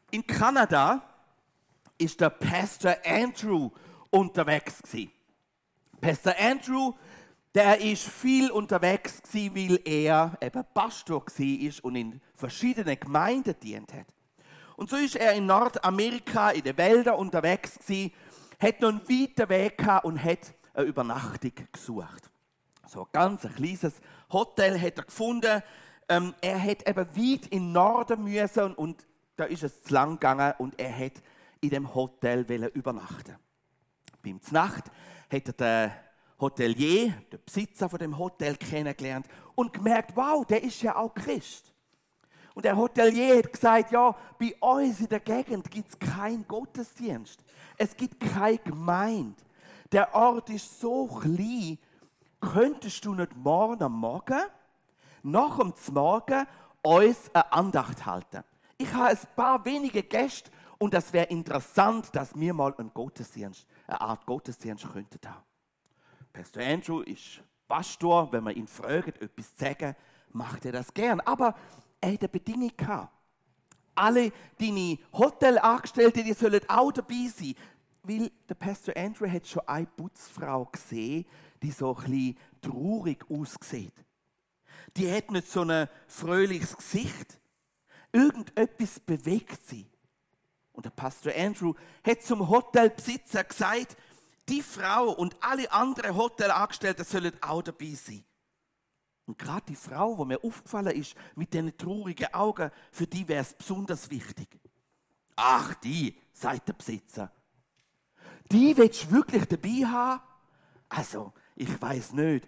In Kanada ist der Pastor Andrew unterwegs gewesen. Pastor Andrew, der ist viel unterwegs gewesen, weil er eben Pastor war und in verschiedenen Gemeinden dient hat. Und so ist er in Nordamerika, in den Wäldern unterwegs gewesen, hat noch einen weiten Weg gehabt und hat eine Übernachtung gesucht. So ein ganz kleines Hotel hat er gefunden. Er hat eben weit in den Norden müssen und da ist es zu lang gegangen und er hat in dem Hotel übernachten. Beim Znacht hat er den Hotelier, den Besitzer von dem Hotel, kennengelernt und gemerkt, wow, der ist ja auch Christ. Und der Hotelier hat gesagt, ja, bei uns in der Gegend gibt es keinen Gottesdienst. Es gibt keine Gemeinde. Der Ort ist so klein, könntest du nicht morgen am Morgen, nach dem Morgen, uns eine Andacht halten? Ich habe ein paar wenige Gäste und das wäre interessant, dass wir mal einen Gottesdienst, eine Art Gottesdienst könnten haben. Pastor Andrew ist Pastor, wenn man ihn fragt, etwas zu sagen, macht er das gern. Aber er hat eine Bedingung gehabt. Alle deine Hotelangestellten, die sollen auch dabei sein. Weil der Pastor Andrew hat schon eine Putzfrau gesehen, die so ein bisschen traurig aussieht. Die hat nicht so ein fröhliches Gesicht. Irgendetwas bewegt sie. Und der Pastor Andrew hat zum Hotelbesitzer gesagt, die Frau und alle anderen Hotelangestellten sollen auch dabei sein. Und gerade die Frau, die mir aufgefallen ist, mit diesen traurigen Augen, für die wäre es besonders wichtig. Ach, die, sagt der Besitzer. Die willst du wirklich dabei haben? Also, ich weiß nicht.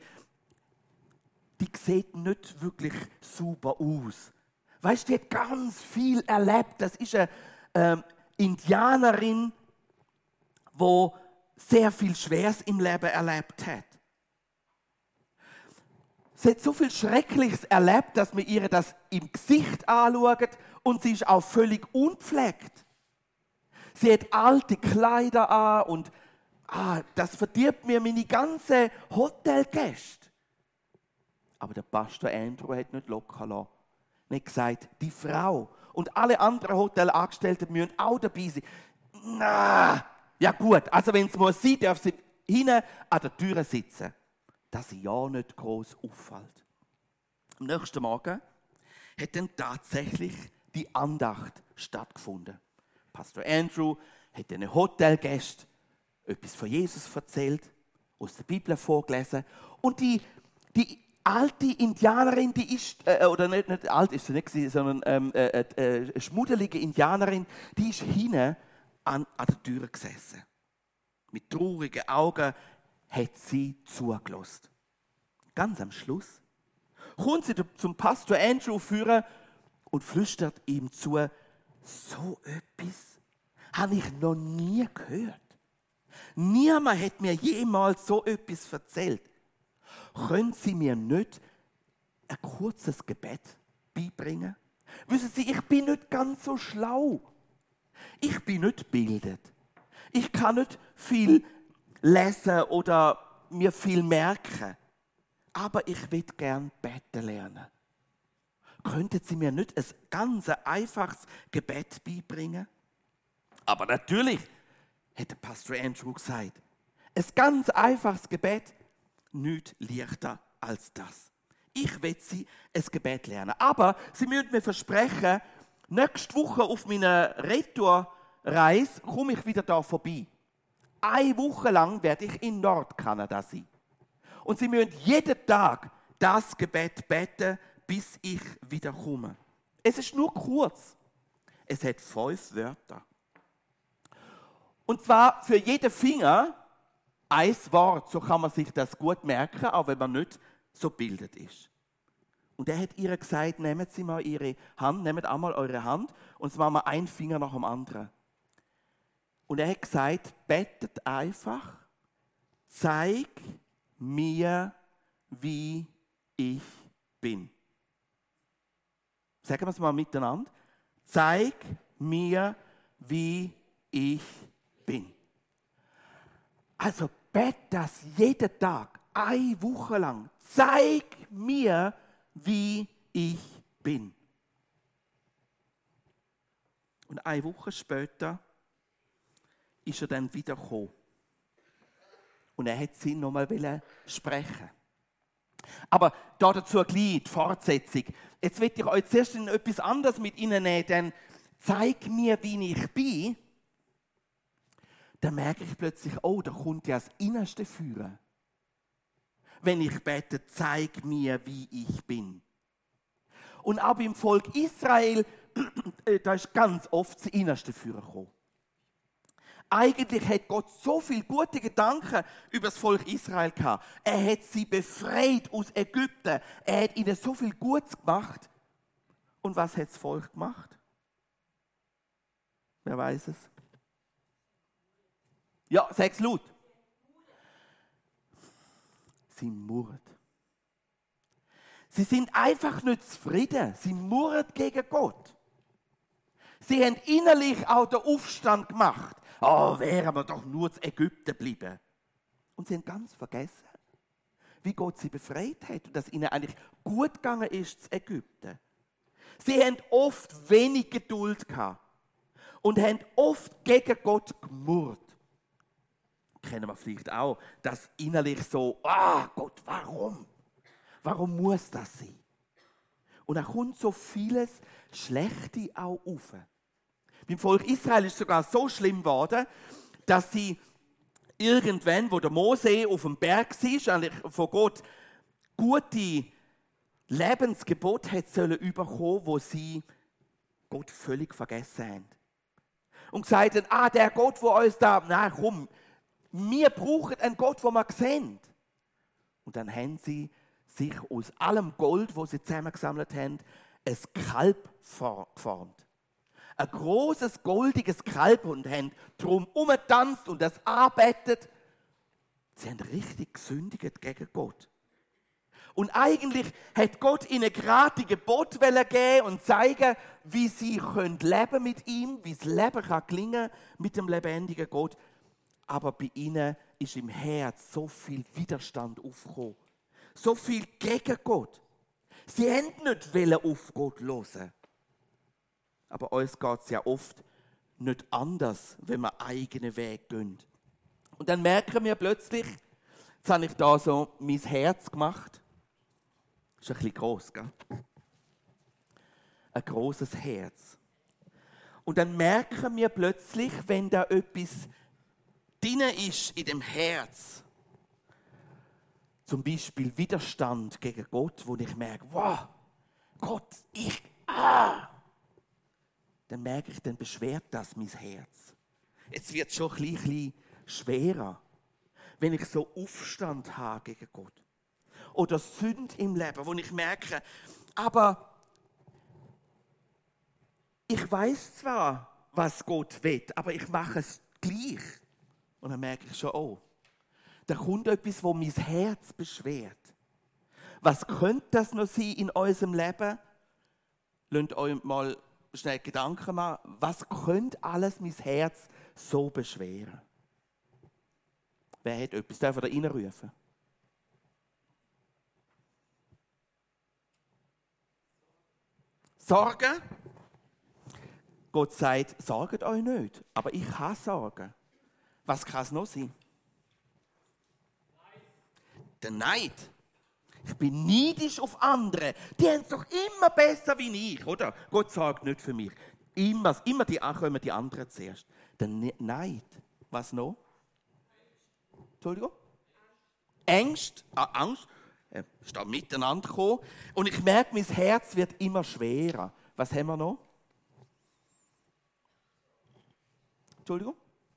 Die sieht nicht wirklich super aus. Weißt du, die hat ganz viel erlebt. Das ist eine Indianerin, die sehr viel Schweres im Leben erlebt hat. Sie hat so viel Schreckliches erlebt, dass man ihr das im Gesicht anschaut und sie ist auch völlig unpflegt. Sie hat alte Kleider an und das verdirbt mir meine ganzen Hotelgäste. Aber der Pastor Andrew hat nicht locker lassen. Er hat gesagt, die Frau und alle anderen Hotelangestellten müssen auch dabei sein. Na, ja gut, also wenn es muss sein, darf sie hinten an der Tür sitzen, dass sie ja nicht gross auffällt. Am nächsten Morgen hat dann tatsächlich die Andacht stattgefunden. Pastor Andrew hat den Hotelgästen etwas von Jesus erzählt, aus der Bibel vorgelesen und die alte Indianerin, die ist, oder nicht alt ist sie nicht, sondern eine schmuddelige Indianerin, die ist hinten an der Tür gesessen. Mit traurigen Augen hat sie zugelassen. Ganz am Schluss kommt sie zum Pastor Andrew führen und flüstert ihm zu, so etwas habe ich noch nie gehört. Niemand hat mir jemals so etwas erzählt. Können Sie mir nicht ein kurzes Gebet beibringen? Wissen Sie, ich bin nicht ganz so schlau. Ich bin nicht gebildet. Ich kann nicht viel lesen oder mir viel merken. Aber ich will gern beten lernen. Könnten Sie mir nicht ein ganz einfaches Gebet beibringen? Aber natürlich, hat der Pastor Andrew gesagt, ein ganz einfaches Gebet, nichts leichter als das. Ich will Sie ein Gebet lernen. Aber Sie müssen mir versprechen, nächste Woche auf meiner Retourreise komme ich wieder da vorbei. 1 Woche lang werde ich in Nordkanada sein. Und Sie müssen jeden Tag das Gebet beten, bis ich wieder komme. Es ist nur kurz. Es hat 5 Wörter. Und zwar für jeden Finger ein Wort, so kann man sich das gut merken, auch wenn man nicht so gebildet ist. Und er hat ihr gesagt, nehmt Sie mal Ihre Hand, nehmt einmal eure Hand und zwar mal einen Finger nach dem anderen. Und er hat gesagt, betet einfach, zeig mir, wie ich bin. Sagen wir es mal miteinander. Zeig mir, wie ich bin. Also bet das jeden Tag, 1 Woche lang. Zeig mir, wie ich bin. Und eine Woche später ist er dann wieder gekommen. Und er hat sie nochmal sprechen. Aber dazu gleich die Fortsetzung. Jetzt will ich euch zuerst in etwas anderes mit Ihnen nehmen, denn zeig mir, wie ich bin. Dann merke ich plötzlich, oh, da kommt ja das Innerste führen. Wenn ich bete, zeig mir, wie ich bin. Und auch beim Volk Israel, da ist ganz oft das Innerste führen gekommen. Eigentlich hat Gott so viele gute Gedanken über das Volk Israel gehabt. Er hat sie befreit aus Ägypten. Er hat ihnen so viel Gutes gemacht. Und was hat das Volk gemacht? Wer weiß es? Ja, sag's laut. Sie murren. Sie sind einfach nicht zufrieden. Sie murren gegen Gott. Sie haben innerlich auch den Aufstand gemacht. Oh, wären wir doch nur zu Ägypten geblieben. Und sie haben ganz vergessen, wie Gott sie befreit hat und dass ihnen eigentlich gut gegangen ist zu Ägypten. Sie haben oft wenig Geduld gehabt und haben oft gegen Gott gemurrt. Kennen wir vielleicht auch, dass innerlich so, Gott, warum? Warum muss das sein? Und dann kommt so vieles Schlechte auch auf. Beim Volk Israel ist es sogar so schlimm geworden, dass sie irgendwann, wo der Mose auf dem Berg war, eigentlich von Gott gute Lebensgebote hat sollen überkommen, wo sie Gott völlig vergessen haben. Und gesagt haben, der Gott, der uns da, komm, wir brauchen einen Gott, den wir sehen. Und dann haben sie sich aus allem Gold, das sie zusammengesammelt haben, ein Kalb geformt. Ein großes goldiges Kalb und haben drum umgetanzt und das arbeitet. Sie haben richtig gesündigt gegen Gott. Und eigentlich hat Gott ihnen gerade die Gebote geben und zeigen, wie sie leben mit ihm, wie das Leben kann gelingen mit dem lebendigen Gott. Aber bei ihnen ist im Herz so viel Widerstand aufgekommen. So viel gegen Gott. Sie wollten nicht auf Gott hören. Aber uns geht es ja oft nicht anders, wenn wir eigenen Weg gehen. Und dann merken wir plötzlich, jetzt habe ich da so mein Herz gemacht. Das ist ein bisschen gross, gell? Ein grosses Herz. Und dann merken wir plötzlich, wenn da etwas drin ist in dem Herz, zum Beispiel Widerstand gegen Gott, wo ich merke, wow, Gott, dann merke ich, dann beschwert das mein Herz. Jetzt wird es schon ein bisschen schwerer, wenn ich so Aufstand habe gegen Gott. Oder Sünde im Leben, wo ich merke, aber ich weiß zwar, was Gott will, aber ich mache es gleich. Und dann merke ich schon, oh, da kommt etwas, wo mein Herz beschwert. Was könnte das noch sein in unserem Leben? Lasst euch mal schnell Gedanken machen, was könnte alles mein Herz so beschweren? Wer hat etwas? Darf er da reinrufen? Sorgen? Gott sagt, sorgt euch nicht, aber ich kann sorgen. Was kann es noch sein? Der Neid. Ich bin neidisch auf andere. Die haben es doch immer besser wie ich, oder? Gott sorgt nicht für mich. Immer kommen die anderen zuerst. Der Neid. Was noch? Entschuldigung? Angst. Angst. Ist da miteinander gekommen. Und ich merke, mein Herz wird immer schwerer. Was haben wir noch? Entschuldigung?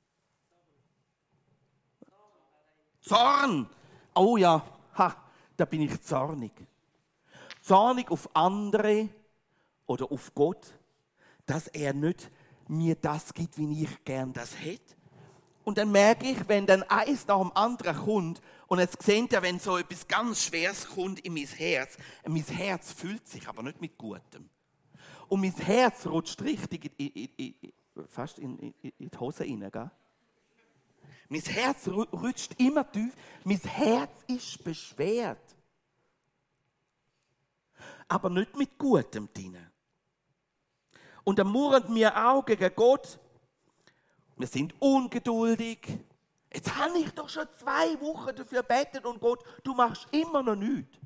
Zorn. Oh ja, da bin ich zornig. Zornig auf andere oder auf Gott, dass er nicht mir das gibt, wie ich gern das hätte. Und dann merke ich, wenn dann eins nach dem anderen kommt, und jetzt seht ihr, wenn so etwas ganz Schweres kommt in mein Herz füllt sich aber nicht mit Gutem. Und mein Herz rutscht richtig fast in die Hose rein, gell? Mein Herz rutscht immer tief. Mein Herz ist beschwert. Aber nicht mit Gutem drin. Und dann murren wir auch gegen Gott. Wir sind ungeduldig. Jetzt habe ich doch schon 2 Wochen dafür gebetet und Gott, du machst immer noch nichts.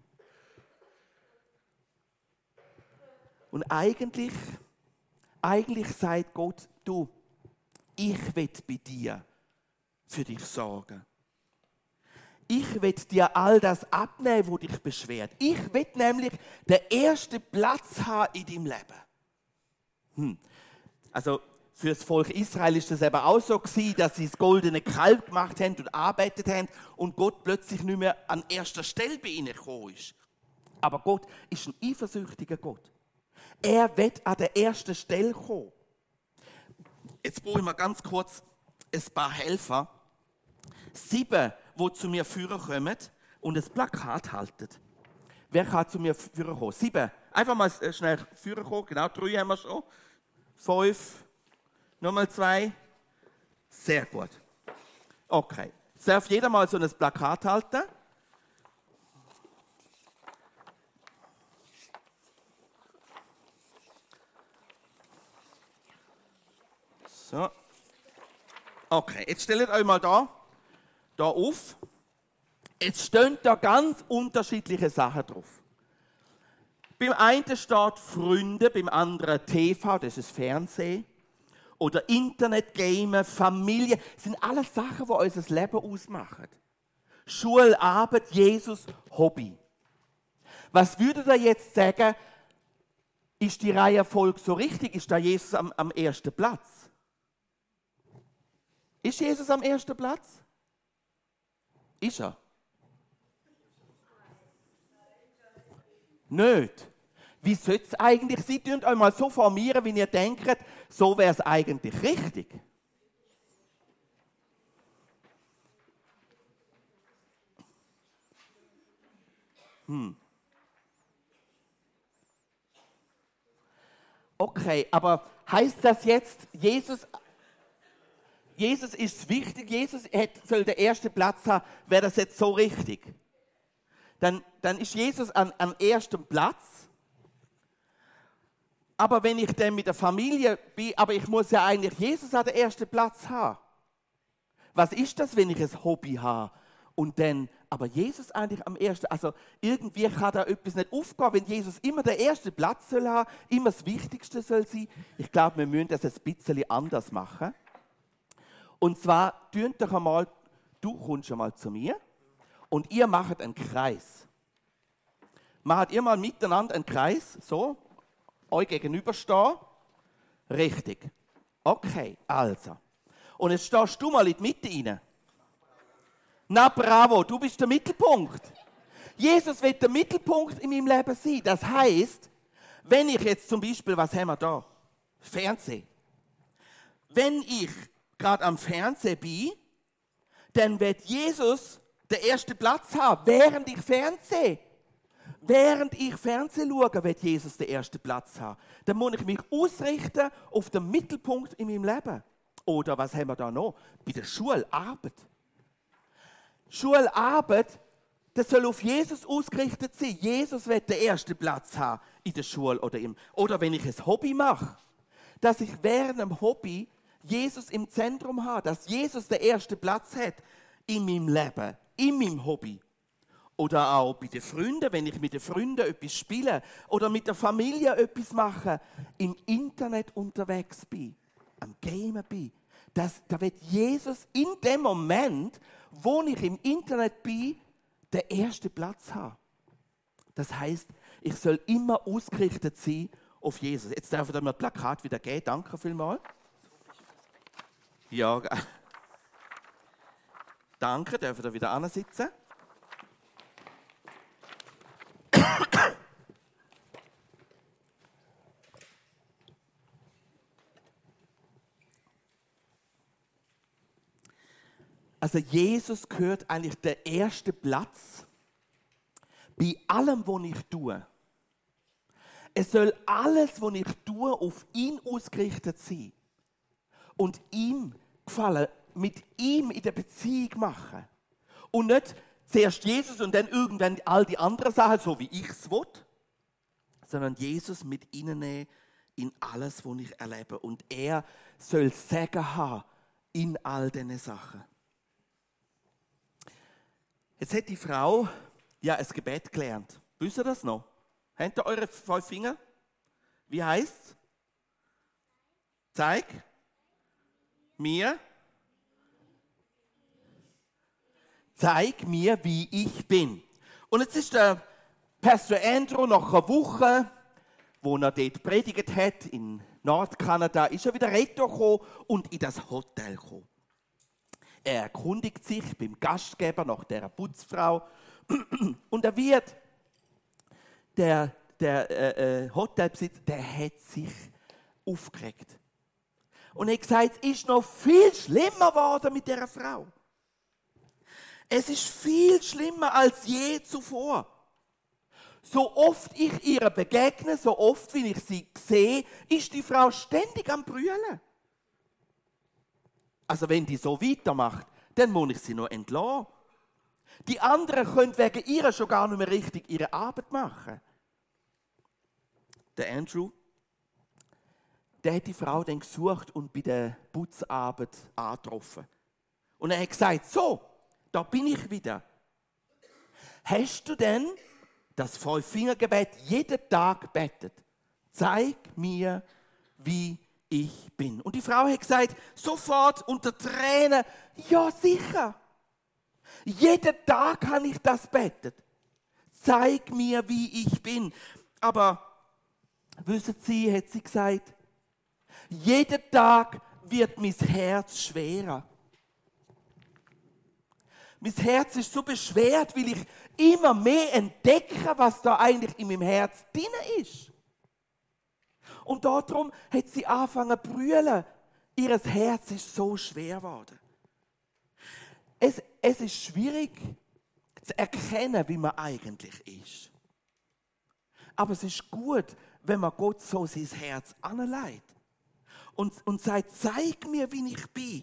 Und eigentlich sagt Gott, du, ich will bei dir für dich sorgen. Ich will dir all das abnehmen, wo dich beschwert. Ich will nämlich den ersten Platz haben in deinem Leben. Also für das Volk Israel ist das eben auch so gewesen, dass sie das goldene Kalb gemacht haben und arbeitet haben und Gott plötzlich nicht mehr an erster Stelle bei ihnen gekommen ist. Aber Gott ist ein eifersüchtiger Gott. Er wird an der ersten Stelle kommen. Jetzt brauche ich mal ganz kurz ein paar Helfer. 7, die zu mir führen kommen und ein Plakat halten. Wer kann zu mir führen kommen? 7. Einfach mal schnell führen kommen. Genau, 3 haben wir schon. 5. Nochmal 2. Sehr gut. Okay. Jetzt darf jeder mal so ein Plakat halten. So. Okay, jetzt stellt euch mal da auf. Jetzt stehen da ganz unterschiedliche Sachen drauf. Beim einen steht Freunde, beim anderen TV, das ist Fernsehen. Oder Internet, Gamen, Familie. Das sind alles Sachen, die unser Leben ausmachen. Schule, Arbeit, Jesus, Hobby. Was würdet ihr jetzt sagen, ist die Reihenfolge so richtig? Ist da Jesus am ersten Platz? Ist Jesus am ersten Platz? Ist er? Nicht. Wie sollte es eigentlich sein? Könnt euch mal so formieren, wie ihr denkt, so wäre es eigentlich richtig. Okay, aber heißt das jetzt, Jesus ist wichtig, Jesus soll den ersten Platz haben, wäre das jetzt so richtig? Dann ist Jesus am ersten Platz. Aber wenn ich dann mit der Familie bin, aber ich muss ja eigentlich Jesus an den ersten Platz haben. Was ist das, wenn ich ein Hobby habe und dann aber Jesus eigentlich am ersten? Also irgendwie kann da etwas nicht aufgehen, wenn Jesus immer den ersten Platz soll haben, immer das Wichtigste soll sein. Ich glaube, wir müssen das ein bisschen anders machen. Und zwar, du kommst einmal zu mir und ihr macht einen Kreis. Macht ihr mal miteinander einen Kreis, so, euch gegenüberstehen. Richtig. Okay, also. Und jetzt stehst du mal in die Mitte rein. Na bravo, du bist der Mittelpunkt. Jesus wird der Mittelpunkt in meinem Leben sein. Das heisst, wenn ich jetzt zum Beispiel, was haben wir da? Fernsehen. Wenn ich gerade am Fernsehen bin, dann wird Jesus den ersten Platz haben, während ich Fernsehen. Während ich Fernsehen schaue, wird Jesus den ersten Platz haben. Dann muss ich mich ausrichten auf den Mittelpunkt in meinem Leben. Oder was haben wir da noch? Bei der Schularbeit. Schularbeit, das soll auf Jesus ausgerichtet sein. Jesus wird den ersten Platz haben in der Schule oder wenn ich ein Hobby mache, dass ich während dem Hobby Jesus im Zentrum habe, dass Jesus den ersten Platz hat in meinem Leben, in meinem Hobby. Oder auch bei den Freunden, wenn ich mit den Freunden etwas spiele oder mit der Familie etwas mache, im Internet unterwegs bin, am Gamen bin. Da wird Jesus in dem Moment, wo ich im Internet bin, den ersten Platz haben. Das heisst, ich soll immer ausgerichtet sein auf Jesus. Jetzt darf ich mir das Plakat wieder geben. Danke vielmals. Ja, danke, dürfen wir wieder ansitzen. Also Jesus gehört eigentlich der erste Platz bei allem, was ich tue. Es soll alles, was ich tue, auf ihn ausgerichtet sein. Und ihm gefallen, mit ihm in der Beziehung machen. Und nicht zuerst Jesus und dann irgendwann all die anderen Sachen, so wie ich es will, sondern Jesus mit ihnen in alles, was ich erlebe. Und er soll Segen haben in all diesen Sachen. Jetzt hat die Frau ja ein Gebet gelernt. Wisst ihr das noch? Habt ihr eure 5 Finger? Wie heißt es? Zeig mir. Zeig mir, wie ich bin. Und jetzt ist der Pastor Andrew nach einer Woche, wo er dort predigt hat, in Nordkanada, ist er wieder retour gekommen und in das Hotel gekommen. Er erkundigt sich beim Gastgeber nach dieser Putzfrau und er wird, der Hotelbesitzer, der hat sich aufgeregt. Und er hat gesagt, es ist noch viel schlimmer geworden mit dieser Frau. Es ist viel schlimmer als je zuvor. So oft ich ihr begegne, so oft wie ich sie sehe, ist die Frau ständig am Brüllen. Also wenn die so weitermacht, dann muss ich sie noch entlassen. Die anderen können wegen ihr schon gar nicht mehr richtig ihre Arbeit machen. Der Andrew, der hat die Frau dann gesucht und bei der Putzarbeit angetroffen. Und er hat gesagt, so, da bin ich wieder. Hast du denn das 5-Finger-Gebet jeden Tag betet? Zeig mir, wie ich bin. Und die Frau hat gesagt, sofort unter Tränen, ja sicher. Jeden Tag habe ich das betet. Zeig mir, wie ich bin. Aber, wissen Sie, hat sie gesagt, jeden Tag wird mein Herz schwerer. Mein Herz ist so beschwert, weil ich immer mehr entdecke, was da eigentlich in meinem Herz drin ist. Und darum hat sie angefangen zu brüllen. Ihr Herz ist so schwer geworden. Es ist schwierig zu erkennen, wie man eigentlich ist. Aber es ist gut, wenn man Gott so sein Herz anlegt und sagt, zeig mir, wie ich bin.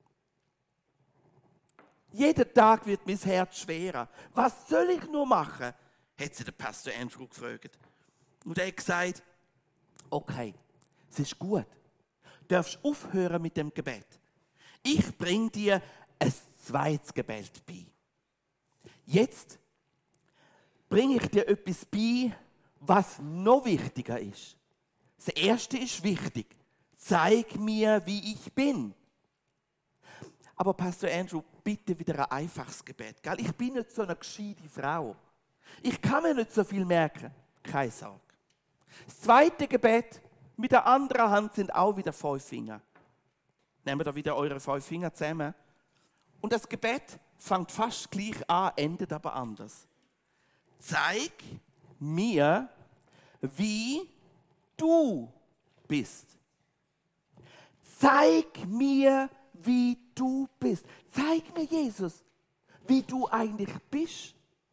Jeden Tag wird mein Herz schwerer. Was soll ich nur machen? Hat sie den Pastor Andrew gefragt. Und er hat gesagt, okay, es ist gut. Du darfst aufhören mit dem Gebet. Ich bringe dir ein zweites Gebet bei. Jetzt bringe ich dir etwas bei, was noch wichtiger ist. Das erste ist wichtig. Zeig mir, wie ich bin. Aber Pastor Andrew, bitte wieder ein einfaches Gebet. Gell? Ich bin nicht so eine gescheite Frau. Ich kann mir nicht so viel merken. Keine Sorge. Das zweite Gebet mit der anderen Hand sind auch wieder 5 Finger. Nehmen wir da wieder eure 5 Finger zusammen. Und das Gebet fängt fast gleich an, endet aber anders. Zeig mir, wie du bist. Zeig mir, wie du bist. Zeig mir, Jesus, wie du eigentlich bist.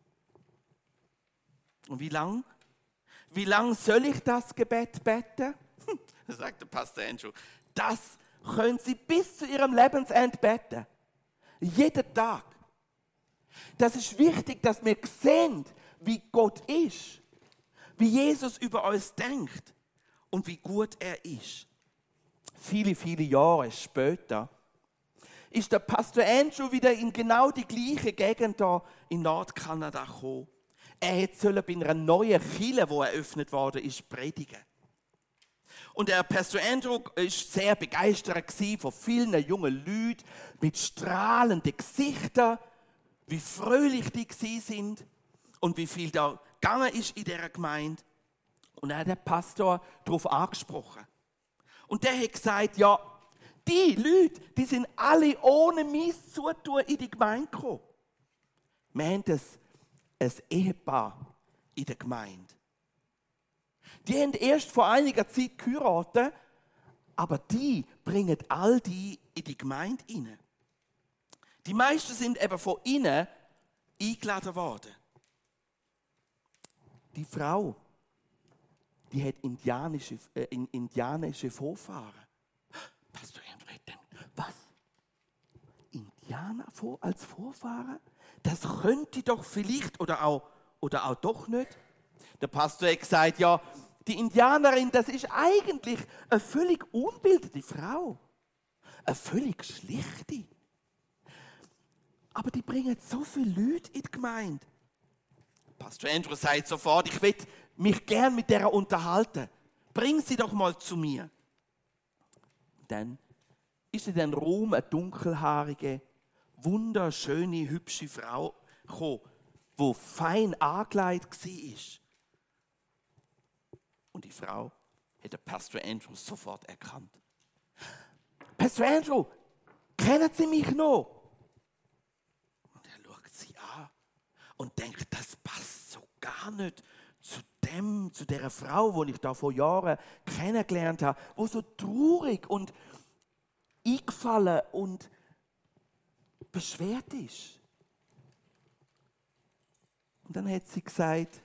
Und wie lang? Wie lang soll ich das Gebet beten? Sagt der Pastor Andrew. Das können Sie bis zu Ihrem Lebensende beten. Jeden Tag. Das ist wichtig, dass wir sehen, wie Gott ist. Wie Jesus über uns denkt. Und wie gut er ist. Viele, viele Jahre später ist der Pastor Andrew wieder in genau die gleiche Gegend da in Nordkanada gekommen. Er sollte bei einer neuen Kirche, die eröffnet worden ist, predigen. Und der Pastor Andrew war sehr begeistert von vielen jungen Leuten mit strahlenden Gesichtern, wie fröhlich die sind und wie viel da gegangen ist in dieser Gemeinde. Und er hat den Pastor darauf angesprochen. Und der hat gesagt, ja, die Leute, die sind alle ohne mein Zutun in die Gemeinde gekommen. Wir haben ein Ehepaar in der Gemeinde. Die haben erst vor einiger Zeit geheiratet, aber die bringen all die in die Gemeinde rein. Die meisten sind eben von innen eingeladen worden. Die Frau, die hat indianische Vorfahren. Pastor Andrew denkt, was? Indianer als Vorfahren? Das könnte doch vielleicht oder auch doch nicht. Der Pastor hat gesagt, ja, Die Indianerin, das ist eigentlich eine völlig unbildete Frau. Eine völlig schlichte. Aber die bringen so viele Leute in die Gemeinde. Pastor Andrew sagt sofort, ich will mich gern mit der unterhalten. Bring sie doch mal zu mir. Dann ist in den Raum eine dunkelhaarige, wunderschöne, hübsche Frau gekommen, die fein angekleidet war. Und die Frau hat Pastor Andrew sofort erkannt. Pastor Andrew, kennen Sie mich noch? Und er schaut sie an und denkt, das passt so gar nicht zu der Frau, die ich da vor Jahren kennengelernt habe, die so traurig und eingefallen und beschwert ist. Und dann hat sie gesagt,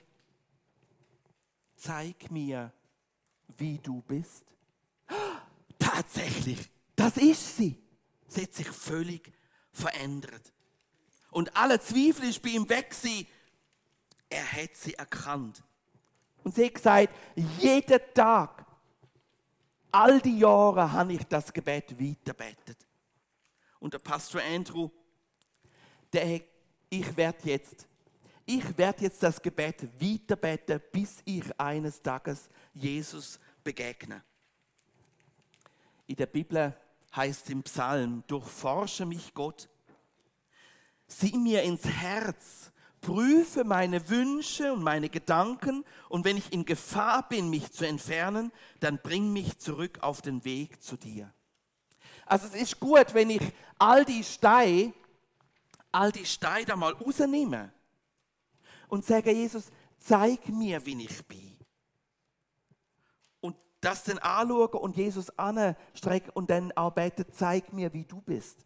zeig mir, wie du bist. Tatsächlich, das ist sie. Sie hat sich völlig verändert. Und alle Zweifel ist bei ihm weg gewesen. Er hat sie erkannt. Und sie hat gesagt, jeden Tag, all die Jahre habe ich das Gebet weiterbetet. Und der Pastor Andrew, ich werde jetzt das Gebet weiterbeten, bis ich eines Tages Jesus begegne. In der Bibel heißt es im Psalm, durchforsche mich Gott, sieh mir ins Herz, prüfe meine Wünsche und meine Gedanken und wenn ich in Gefahr bin, mich zu entfernen, dann bring mich zurück auf den Weg zu dir. Also es ist gut, wenn ich all die Steine da mal rausnehme und sage, Jesus, zeig mir, wie ich bin. Und das dann anschauen und Jesus anstrecken und dann auch beten, zeig mir, wie du bist.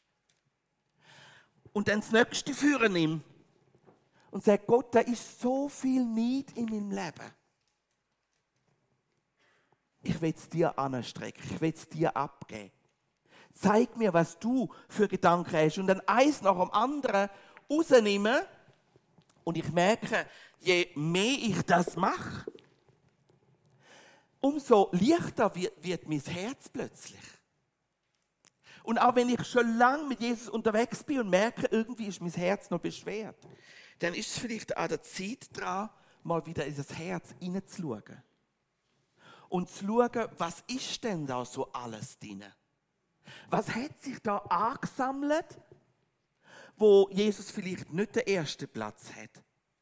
Und dann das Nächste führen ihm und sage, Gott, da ist so viel Neid in meinem Leben. Ich will es dir anstrecken, ich will es dir abgeben. Zeig mir, was du für Gedanken hast. Und dann eins nach dem anderen rausnehmen. Und ich merke, je mehr ich das mache, umso leichter wird mein Herz plötzlich. Und auch wenn ich schon lange mit Jesus unterwegs bin und merke, irgendwie ist mein Herz noch beschwert, dann ist es vielleicht an der Zeit dran, mal wieder in das Herz hineinzuschauen. Und zu schauen, was ist denn da so alles drin? Was hat sich da angesammelt, wo Jesus vielleicht nicht den ersten Platz hat?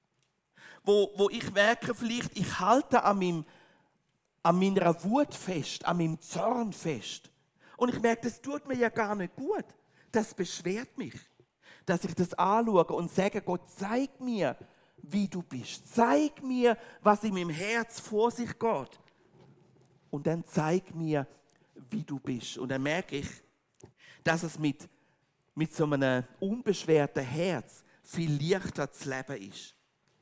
Wo ich merke, vielleicht ich halte an meiner Wut fest, an meinem Zorn fest. Und ich merke, das tut mir ja gar nicht gut. Das beschwert mich, dass ich das anschaue und sage, Gott, zeig mir, wie du bist. Zeig mir, was in meinem Herz vor sich geht. Und dann zeig mir, wie du bist. Und dann merke ich, dass es mit so einem unbeschwerten Herz viel leichter zu leben ist.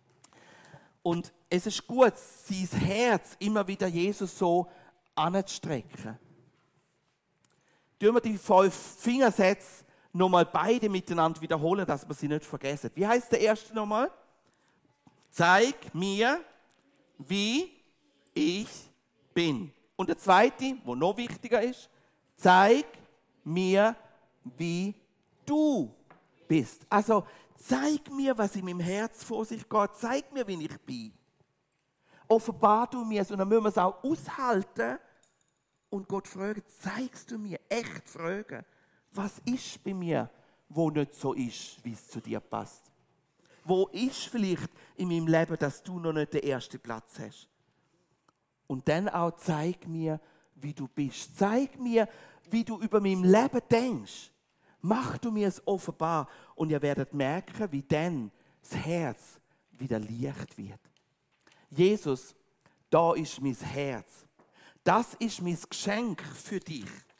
Und es ist gut, sein Herz immer wieder Jesus so anzustrecken. Tun wir die 5 Fingersätze nochmal beide miteinander wiederholen, dass wir sie nicht vergessen. Wie heißt der erste nochmal? Zeig mir, wie ich bin. Und der zweite, wo noch wichtiger ist, zeig mir, wie du bist. Also zeig mir, was in meinem Herz vor sich geht. Zeig mir, wie ich bin. Offenbar du mir es und dann müssen wir es auch aushalten und Gott fragen, zeigst du mir, echt fragen, was ist bei mir, wo nicht so ist, wie es zu dir passt? Wo ist vielleicht in meinem Leben, dass du noch nicht den ersten Platz hast? Und dann auch zeig mir, wie du bist. Zeig mir, wie du über mein Leben denkst. Mach du mir es offenbar und ihr werdet merken, wie dann das Herz wieder leicht wird. Jesus, da ist mein Herz. Das ist mein Geschenk für dich.